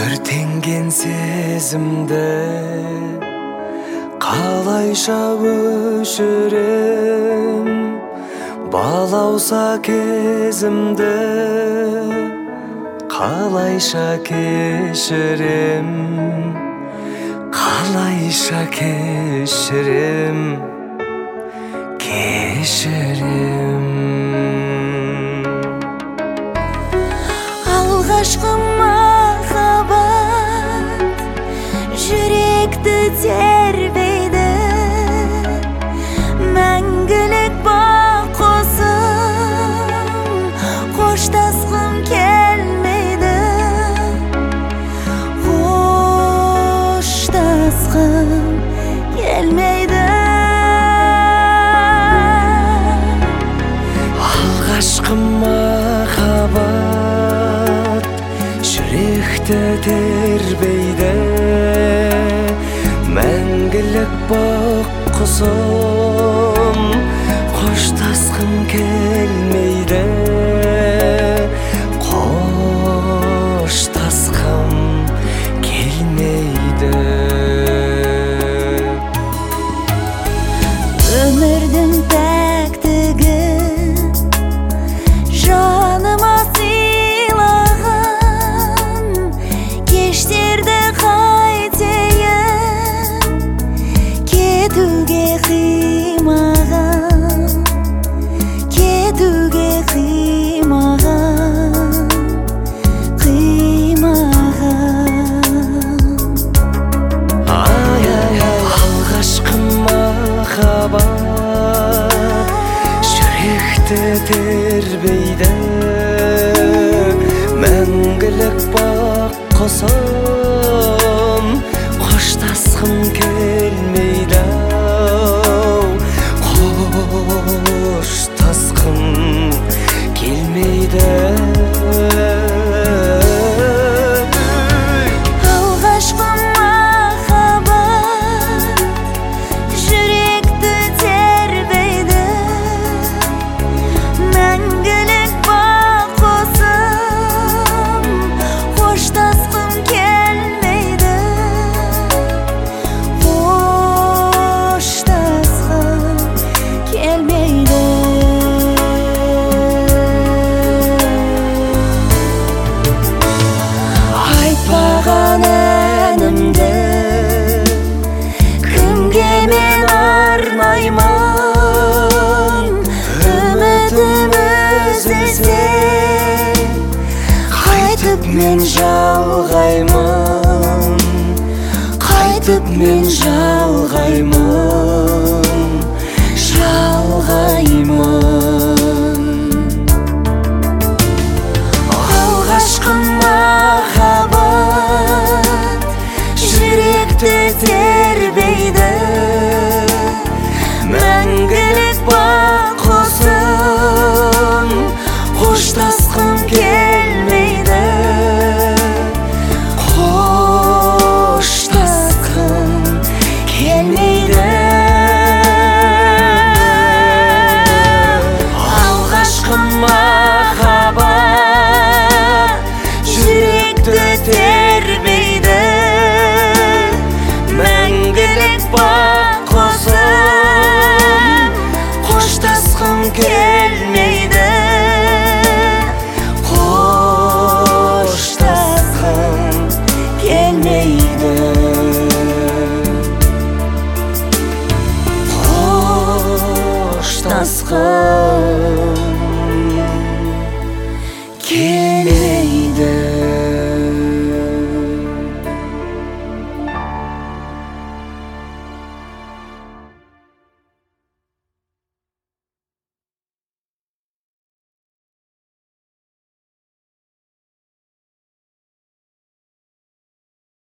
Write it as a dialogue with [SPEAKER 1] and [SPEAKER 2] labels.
[SPEAKER 1] өртенген сезімді қалайша өшірем, балауса кезімді қалайша кешірем, қалайша кешірем, кешірем.
[SPEAKER 2] Алғашқы махаббат жүректі тербейді, мәңгілік бақ қосым, қоштасқым келмейді, қоштасқым келмейді.
[SPEAKER 1] Алғашқы махаббат жүректі тербейді, мәңгілік бақ құсым, қоштасқым келмейді, қоштасқым келмейді.
[SPEAKER 2] Өмірдің пәктігі жаныма сыйлаған, кештерді қайтейін, кетуге қимаған, кетуге қимаған, қимаған.
[SPEAKER 1] Алғашқы махаббат жүректі тербейді, мәңгілік бақ құсым, қоштасқым келмейді, қоштасқым келмейді.
[SPEAKER 2] Алғашқы махаббат жүректі тербейді, мәңгілік бақ қосым, қоштасқым келмейді, қоштасқым келмейді. Айтпаған әнімді кімге мен арнаймын, үмітім үзілсе қайтып мен жалғаймын, қайтып мен жалғаймын, жалғаймын.